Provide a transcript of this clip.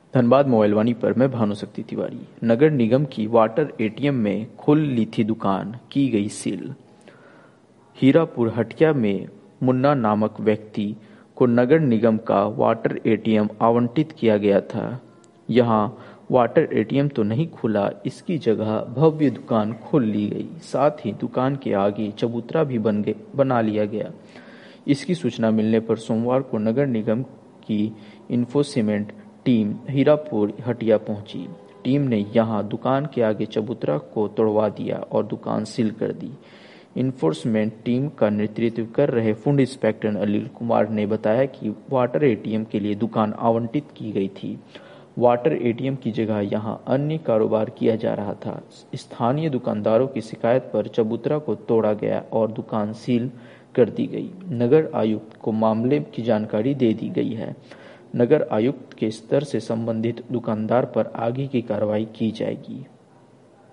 Dhanbad mobile वाणी पर मैं भानुशक्ति तिवारी। नगर निगम की वाटर एटीएम में खोल ली थी दुकान, की गई सील। हीरापुर हटिया में मुन्ना नामक व्यक्ति को नगर निगम का वाटर एटीएम आवंटित किया गया था। यहाँ वाटर एटीएम तो नहीं खुला, इसकी जगह भव्य दुकान खोल ली गई। साथ ही दुकान के आगे चबूतरा भी बना लिया गया। इसकी सूचना मिलने पर सोमवार को नगर निगम की इन्फोर्समेंट टीम हीरापुर हटिया पहुंची। टीम ने यहां दुकान के आगे चबूतरा को तोड़वा दिया और दुकान सील कर दी। इन्फोर्समेंट टीम का नेतृत्व कर रहे फूड इंस्पेक्टर अनिल कुमार ने बताया कि वाटर एटीएम के लिए दुकान आवंटित की गई थी। वाटर एटीएम की जगह यहां अन्य कारोबार किया जा रहा था। स्थानीय दुकानदारों की शिकायत पर चबूतरा को तोड़ा गया और दुकान सील कर दी गई। नगर आयुक्त को मामले की जानकारी दे दी गई है। नगर आयुक्त के स्तर से संबंधित दुकानदार पर आगे की कार्रवाई की जाएगी।